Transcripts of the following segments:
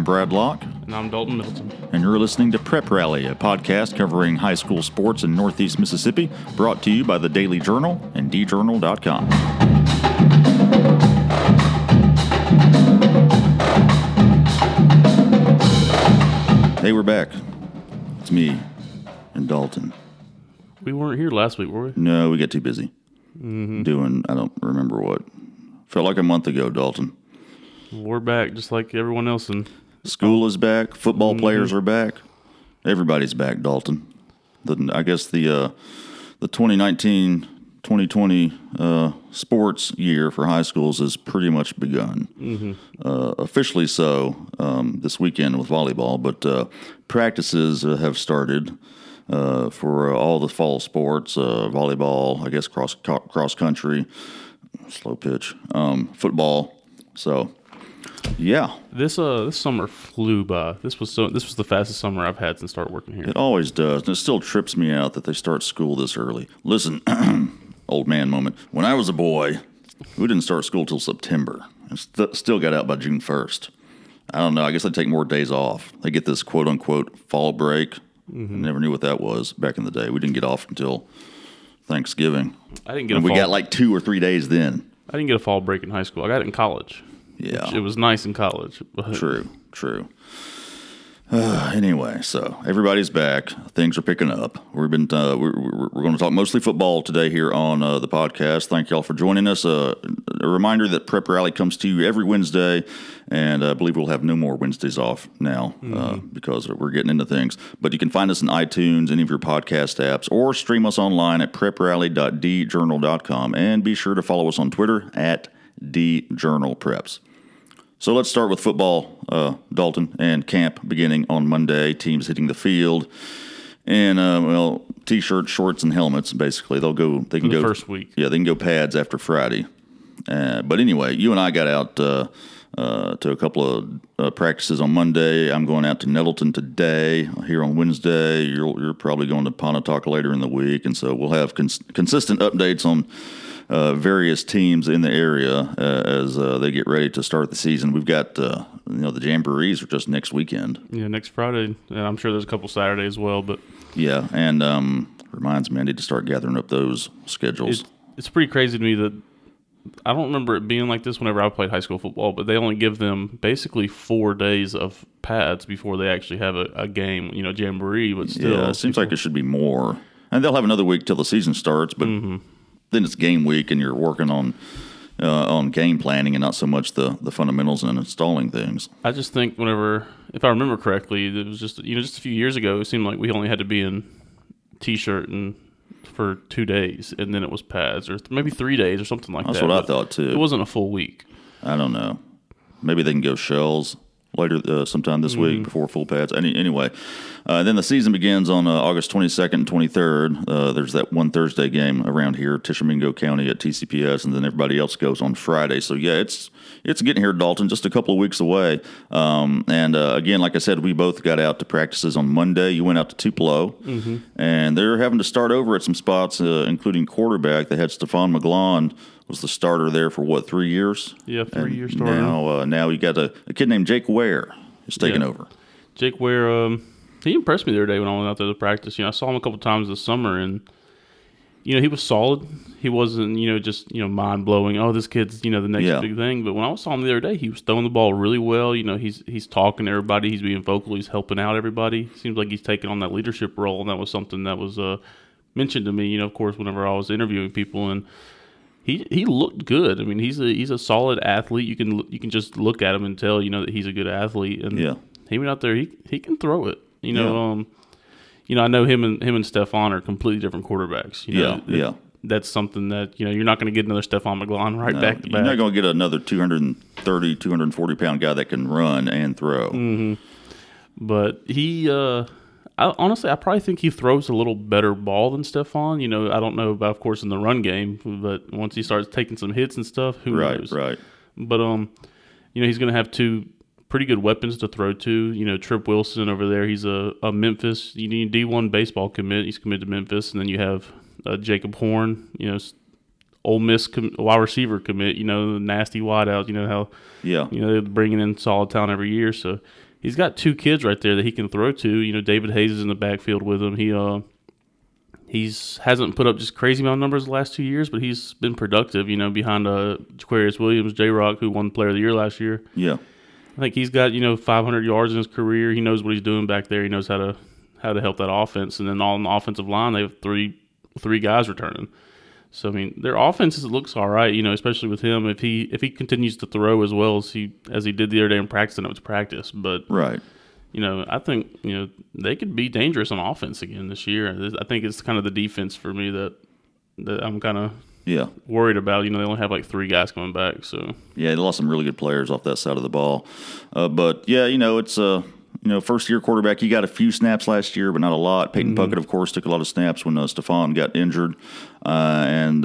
Brad Locke. And I'm Dalton Middleton. And you're listening to Prep Rally, a podcast covering high school sports in Northeast Mississippi, brought to you by the Daily Journal and djournal.com. Hey, we're back. It's me and Dalton. We weren't here last week, were we? No, we got too busy doing, I don't remember what. Felt like a month ago, Dalton. We're back just like everyone else. And school is back. Football players are back. Everybody's back, Dalton. I guess the 2019-2020 sports year for high schools has pretty much begun. Officially so this weekend with volleyball, but practices have started for all the fall sports, volleyball, I guess cross country, slow pitch, football. So, yeah. This summer flew by. This was the fastest summer I've had since started working here. It always does, and it still trips me out that they start school this early. Listen, old man moment. When I was a boy, we didn't start school till September, and still got out by June 1st. I don't know. I guess they take more days off. They get this quote-unquote fall break. I never knew what that was back in the day. We didn't get off until Thanksgiving. I didn't get. We got like 2 or 3 days then. I didn't get a fall break in high school. I got it in college. Yeah, it was nice in college. True. Anyway, so everybody's back. Things are picking up. We're going to talk mostly football today here on the podcast. Thank y'all for joining us. A reminder that Prep Rally comes to you every Wednesday, and I believe we'll have no more Wednesdays off now because we're getting into things. But you can find us in iTunes, any of your podcast apps, or stream us online at preprally.djournal.com, and be sure to follow us on Twitter at djournalpreps. So let's start with football, Dalton, and camp beginning on Monday. Teams hitting the field, and t-shirts, shorts, and helmets. Basically, they can go first week. Yeah, they can go pads after Friday. But anyway, you and I got out to a couple of practices on Monday. I'm going out to Nettleton today. Here on Wednesday, you're probably going to Pontotoc later in the week, and so we'll have consistent updates on various teams in the area as they get ready to start the season. We've got the Jamborees are just next weekend. Yeah, next Friday. And I'm sure there's a couple Saturdays as well. But yeah, and reminds me I need to start gathering up those schedules. It's pretty crazy to me that I don't remember it being like this whenever I played high school football, but they only give them basically 4 days of pads before they actually have a game, Jamboree. But still, yeah, it seems like it should be more. And they'll have another week till the season starts, but then it's game week, and you're working on game planning and not so much the fundamentals and installing things. I just think if I remember correctly, it was just a few years ago, it seemed like we only had to be in T-shirt and for 2 days, and then it was pads, or maybe 3 days or something like that. That's what I thought too. It wasn't a full week. I don't know. Maybe they can go shells later sometime this week before full pads. Anyway, then the season begins on August 22nd and 23rd. There's that one Thursday game around here, Tishomingo County at TCPS, and then everybody else goes on Friday. So, yeah, it's getting here, Dalton, just a couple of weeks away. And again, like I said, we both got out to practices on Monday. You went out to Tupelo, and they're having to start over at some spots, including quarterback. They had Stephon McGlon was the starter there for 3 years? Yeah, 3 years starter. Now you got a kid named Jake Ware who's taking over. Jake Ware, he impressed me the other day when I went out there to practice. I saw him a couple times this summer, and he was solid. He wasn't just mind blowing. Oh, this kid's the next big thing. But when I saw him the other day, he was throwing the ball really well. He's talking to everybody. He's being vocal. He's helping out everybody. Seems like he's taking on that leadership role, and that was something that was mentioned to me. Of course, whenever I was interviewing people, and he looked good. I mean, he's a solid athlete. You can just look at him and tell that he's a good athlete. And he went out there. He can throw it. I know him and Stephon are completely different quarterbacks. That's something that you're not going to get another Stephon McGlon back to back. You're not going to get another 230, 240 pound guy that can run and throw. But he. Honestly, I probably think he throws a little better ball than Stephon. I don't know about, of course, in the run game, but once he starts taking some hits and stuff, who knows? Right. But he's going to have 2 pretty good weapons to throw to. Trip Wilson over there, he's a Memphis D1 baseball commit. He's committed to Memphis, and then you have Jacob Horn, Ole Miss wide receiver commit. The nasty wideouts. How they're bringing in solid talent every year. So he's got 2 kids right there that he can throw to. You know, David Hayes is in the backfield with him. He hasn't put up just crazy amount of numbers the last 2 years, but he's been productive, you know, behind Jaquarius Williams, J-Rock, who won Player of the Year last year. Yeah. I think he's got, 500 yards in his career. He knows what he's doing back there. He knows how to help that offense. And then on the offensive line, they have three guys returning. So, I mean, their offense looks all right, especially with him. If he continues to throw as well as he did the other day in practice, I know it's practice. But, right. I think, they could be dangerous on offense again this year. I think it's kind of the defense for me that I'm kind of worried about. They only have like 3 guys coming back. So yeah, they lost some really good players off that side of the ball. But, yeah, it's first-year quarterback. He got a few snaps last year, but not a lot. Peyton Puckett, of course, took a lot of snaps when Stephon got injured. And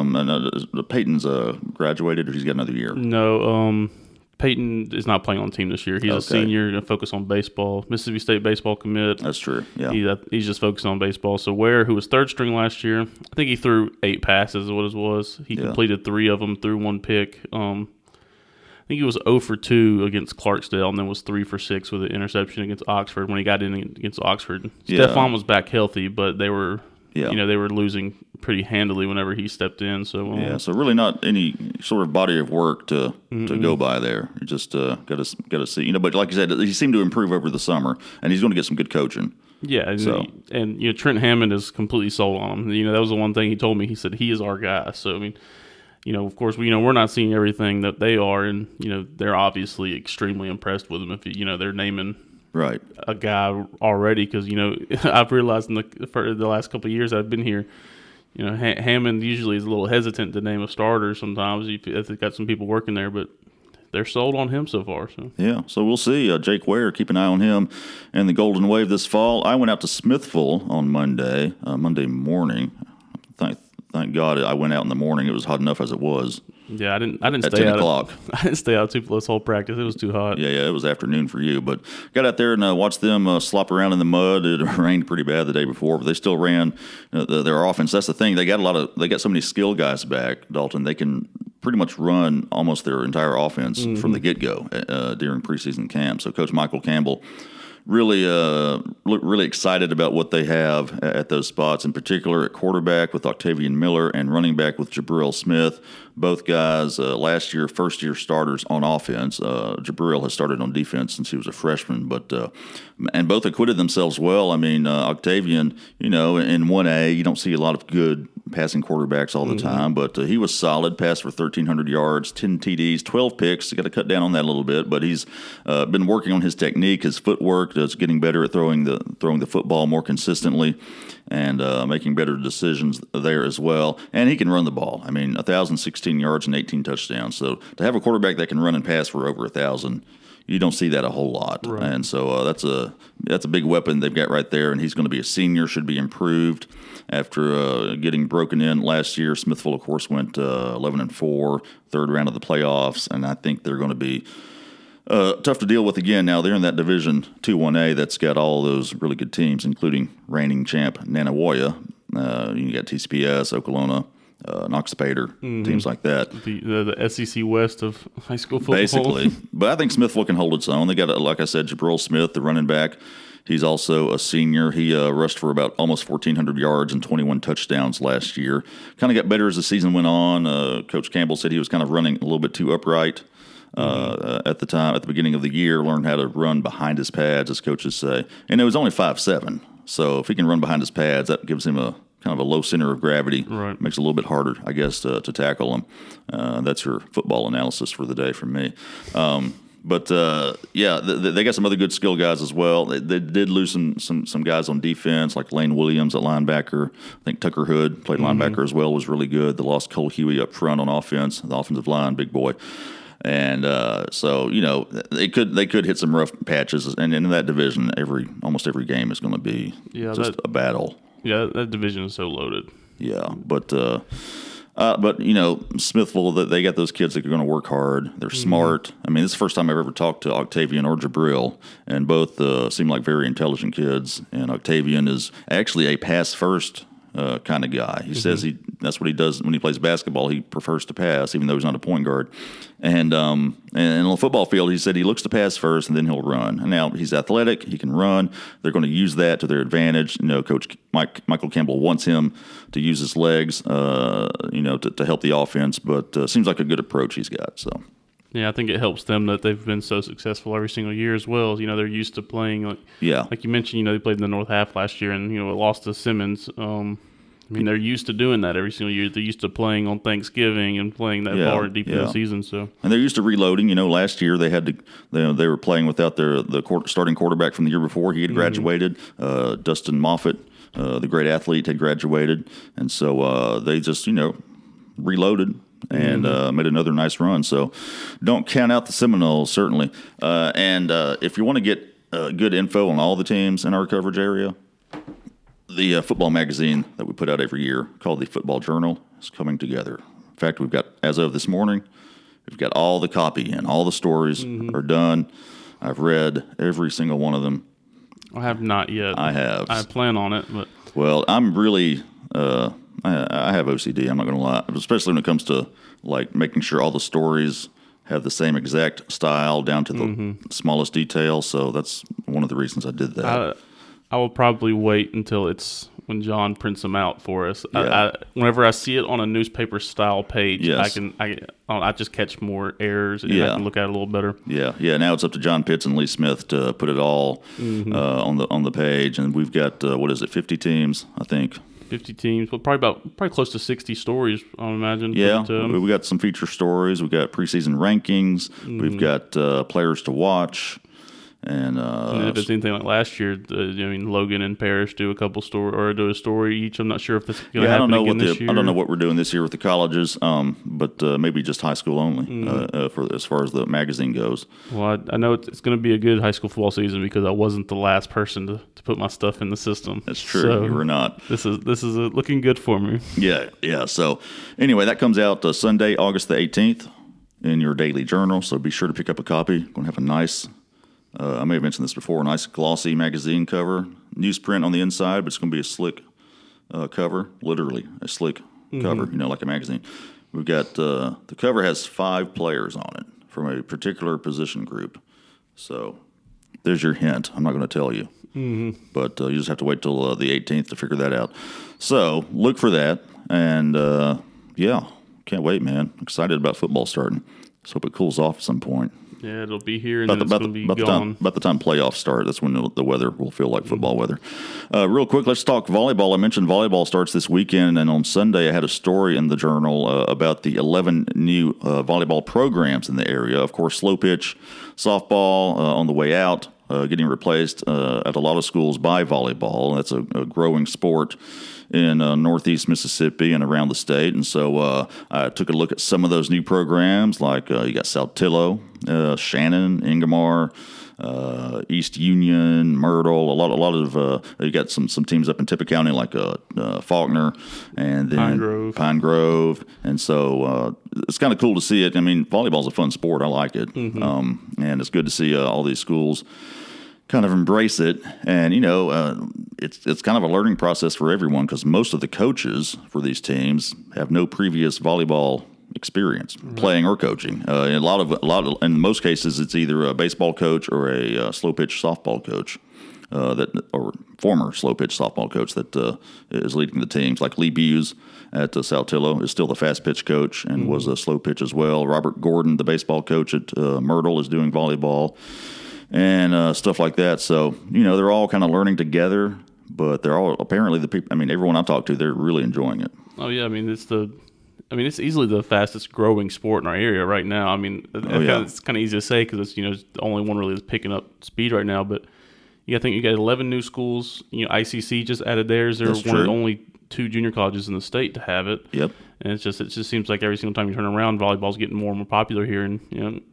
Peyton's graduated, or he's got another year? No, Peyton is not playing on the team this year. He's a senior, going to focus on baseball. Mississippi State baseball commit. That's true, yeah. He's just focusing on baseball. So Ware, who was third string last year, I think he threw 8 passes is what it was. He completed 3 of them, threw 1 pick. I think he was 0 for 2 against Clarksdale, and then was 3 for 6 with an interception against Oxford when he got in against Oxford. Stephon was back healthy, but they were they were losing pretty handily whenever he stepped in. So so really not any sort of body of work to go by there. You just got to see, but like you said, he seemed to improve over the summer, and he's going to get some good coaching. Yeah, and Trent Hammond is completely sold on him. That was the one thing he told me. He said he is our guy. So I mean, of course, we're not seeing everything that they are, and they're obviously extremely impressed with him. If they're naming a guy already, because I've realized for the last couple of years I've been here, Hammond usually is a little hesitant to name a starter sometimes if they've got some people working there, but they're sold on him so far. So yeah, so we'll see. Jake Ware, keep an eye on him and the Golden Wave this fall. I went out to Smithville on Monday morning. Thank God I went out in the morning. It was hot enough as it was. Yeah, I didn't at stay 10 out. o'clock. I didn't stay out this whole practice. It was too hot. Yeah, it was afternoon for you. But got out there and watched them slop around in the mud. It rained pretty bad the day before, but they still ran their offense. That's the thing. They got so many skill guys back, Dalton. They can pretty much run almost their entire offense from the get-go during preseason camp. So Coach Michael Campbell really excited about what they have at those spots, in particular at quarterback with Octavian Miller and running back with Jabril Smith. Both guys last year, first-year starters on offense. Jabril has started on defense since he was a freshman, and both acquitted themselves well. I mean, Octavian, in 1A, you don't see a lot of good passing quarterbacks all the time, but he was solid, passed for 1,300 yards, 10 TDs, 12 picks. You got to cut down on that a little bit, but he's been working on his technique, his footwork, getting better at throwing the football more consistently, and making better decisions there as well. And he can run the ball. I mean, 1,016 yards and 18 touchdowns. So to have a quarterback that can run and pass for over 1,000, you don't see that a whole lot. Right. And so that's a big weapon they've got right there, and he's going to be a senior, should be improved after getting broken in last year. Smithville, of course, went 11-4, third round of the playoffs, and I think they're going to be tough to deal with again. Now they're in that Division 2-1A that's got all those really good teams, including reigning champ Nanawoya. You got TCPS, Okolona, Knox Pater, teams like that. The SEC West of high school football. Basically. But I think Smithville can hold its own. They got, like I said, Jabril Smith, the running back. He's also a senior. He rushed for about almost 1,400 yards and 21 touchdowns last year. Kind of got better as the season went on. Coach Campbell said he was kind of running a little bit too upright at the beginning of the year. Learned how to run behind his pads, as coaches say. And it was only 5'7". So if he can run behind his pads, that gives him a kind of a low center of gravity. Right. Makes it a little bit harder, I guess, to tackle him. That's your football analysis for the day from me. But they got some other good skill guys as well. They did lose some guys on defense, like Lane Williams at linebacker. I think Tucker Hood played linebacker as well, was really good. They lost Cole Huey up front on offense, the offensive line, big boy. And so they could hit some rough patches, and in that division, almost every game is going to be a battle. Yeah, that division is so loaded. Yeah, but Smithville, they got those kids that are going to work hard. They're smart. I mean, this is the first time I've ever talked to Octavian or Jabril, and both seem like very intelligent kids. And Octavian is actually a pass-first kind of guy. He says he that's what he does when he plays basketball. He prefers to pass, even though he's not a point guard. And on the football field, he said he looks to pass first and then he'll run. And now he's athletic, he can run. They're going to use that to their advantage. Coach Michael Campbell wants him to use his legs, to help the offense. But seems like a good approach he's got. So. Yeah, I think it helps them that they've been so successful every single year as well. They're used to playing like you mentioned. They played in the North Half last year and lost to Simmons. They're used to doing that every single year. They're used to playing on Thanksgiving and playing that far deep in the season. So, and they're used to reloading. Last year they had to. They were playing without the starting quarterback from the year before. He had graduated. Dustin Moffitt, the great athlete, had graduated, and so they just reloaded and made another nice run. So don't count out the Seminoles, certainly. And if you want to get good info on all the teams in our coverage area, the football magazine that we put out every year called the Football Journal is coming together. In fact, we've got, as of this morning, we've got all the copy in. All the stories are done. I've read every single one of them. I have not yet. I have. I plan on it. But well, I'm really I have OCD, I'm not going to lie, especially when it comes to like making sure all the stories have the same exact style down to the smallest detail. So that's one of the reasons I did that. I will probably wait until it's when John prints them out for us. Yeah. Whenever I see it on a newspaper style page, yes. I just catch more errors and I can look at it a little better. Yeah. Now it's up to John Pitts and Lee Smith to put it all on the page, and we've got 50 teams, I think. 50 teams, but probably close to 60 stories, I would imagine. Yeah, we got some feature stories. We got preseason rankings. We've got players to watch. And if it's anything like last year, Logan and Parrish do do a story each. I'm not sure if this is going to happen again this year. I don't know what we're doing this year with the colleges, but maybe just high school only for as far as the magazine goes. Well, I know it's going to be a good high school football season because I wasn't the last person to put my stuff in the system. That's true. So you were not. This is looking good for me. Yeah. So anyway, that comes out Sunday, August the 18th in your daily journal. So be sure to pick up a copy. Going to have a nice. I may have mentioned this before, a nice glossy magazine cover, newsprint on the inside, but it's going to be a slick cover, literally a slick cover, like a magazine. We've got the cover has 5 players on it from a particular position group. So there's your hint. I'm not going to tell you, but you just have to wait till the 18th to figure that out. So look for that, and can't wait, man. Excited about football starting. Let's hope it cools off at some point. Yeah, it'll be here and then it's going to be gone. About the time playoffs start, that's when the weather will feel like football weather. Real quick, let's talk volleyball. I mentioned volleyball starts this weekend, and on Sunday I had a story in the journal about the 11 new volleyball programs in the area. Of course, slow pitch, softball on the way out, getting replaced at a lot of schools by volleyball. That's a growing sport in northeast Mississippi and around the state. And so I took a look at some of those new programs, like you got Saltillo, Shannon, Ingomar, East Union, Myrtle, a lot of you got some teams up in Tippah County like Faulkner and then Pine Grove. And so it's kind of cool to see it. I mean, volleyball's a fun sport. I like it. And it's good to see all these schools kind of embrace it, and it's kind of a learning process for everyone because most of the coaches for these teams have no previous volleyball experience playing or coaching. In most cases, it's either a baseball coach or a slow pitch softball coach or former slow pitch softball coach that is leading the teams. Like Lee Buse at Saltillo is still the fast pitch coach and was a slow pitch as well. Robert Gordon, the baseball coach at Myrtle, is doing volleyball. And stuff like that. So, they're all kind of learning together, but they're all apparently the people. I mean, everyone I've talked to, they're really enjoying it. Oh yeah, it's easily the fastest growing sport in our area right now. I mean, it's kind of easy to say because it's the only one really that's picking up speed right now. But I think you got 11 new schools. ICC just added theirs. They're one of the only 2 junior colleges in the state to have it. Yep. And it just seems like every single time you turn around, volleyball's getting more and more popular here. And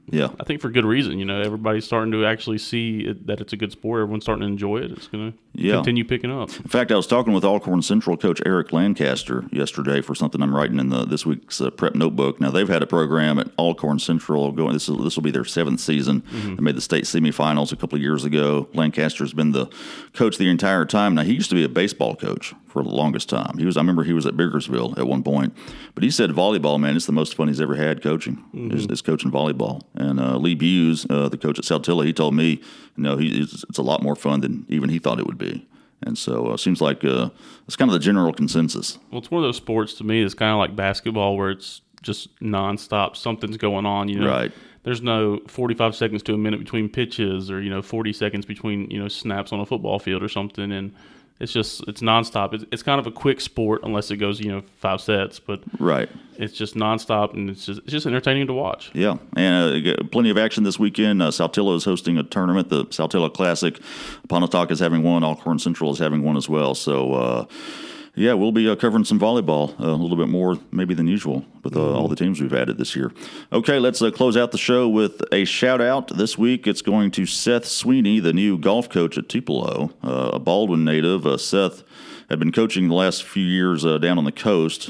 Yeah. I think for good reason. Everybody's starting to actually see that it's a good sport. Everyone's starting to enjoy it. It's going to continue picking up. In fact, I was talking with Alcorn Central coach Eric Lancaster yesterday for something I'm writing in this week's prep notebook. Now, they've had a program at Alcorn Central going. This will be their 7th season. They made the state semifinals a couple of years ago. Lancaster's been the coach the entire time. Now, he used to be a baseball coach for the longest time. I remember he was at Biggersville at one point. But he said volleyball, man, it's the most fun he's ever had coaching, is coaching volleyball. And Lee Buse, the coach at Saltillo, he told me, it's a lot more fun than even he thought it would be. And so it seems like it's kind of the general consensus. Well, it's one of those sports to me that's kind of like basketball where it's just nonstop. Something's going on, Right. There's no 45 seconds to a minute between pitches or, 40 seconds between, snaps on a football field or something. And it's nonstop. It's kind of a quick sport unless it goes, 5 sets. But right. It's just nonstop, and it's just entertaining to watch. Yeah, and plenty of action this weekend. Saltillo is hosting a tournament, the Saltillo Classic. Pontotoc is having one. Alcorn Central is having one as well. So, we'll be covering some volleyball a little bit more maybe than usual with all the teams we've added this year. Okay, let's close out the show with a shout-out. This week it's going to Seth Sweeney, the new golf coach at Tupelo, a Baldwin native. Seth had been coaching the last few years down on the coast,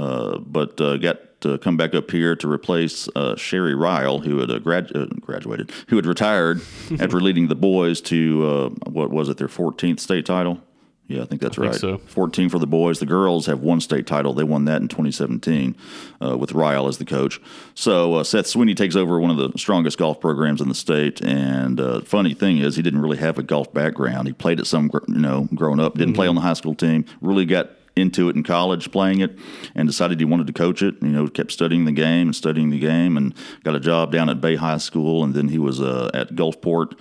but got to come back up here to replace Sherry Ryle, who had graduated, who had retired after leading the boys to, their 14th state title? Yeah, I think that's right. So. 14 for the boys. The girls have one state title. They won that in 2017 with Ryle as the coach. So Seth Sweeney takes over one of the strongest golf programs in the state. And funny thing is, he didn't really have a golf background. He played at some, growing up. Didn't play on the high school team. Really got into it in college, playing it, and decided he wanted to coach it. Kept studying the game and got a job down at Bay High School. And then he was at Gulfport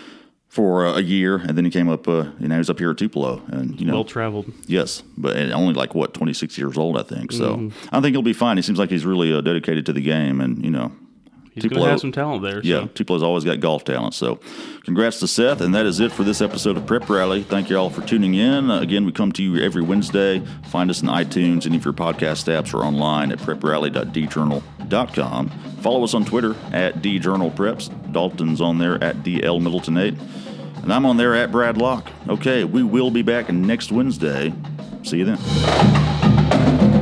for a year, and then he came up, he was up here at Tupelo. And, well-traveled. Yes, but only 26 years old, I think. So I think he'll be fine. He seems like he's really dedicated to the game, and, he's going to have some talent there. Yeah, Tupelo's always got golf talent. So congrats to Seth, and that is it for this episode of Prep Rally. Thank you all for tuning in. Again, we come to you every Wednesday. Find us in iTunes, any of your podcast apps, or online at preprally.djournal.com. Follow us on Twitter at djournalpreps. Dalton's on there at dlmiddleton8. And I'm on there at Brad Locke. Okay, we will be back next Wednesday. See you then.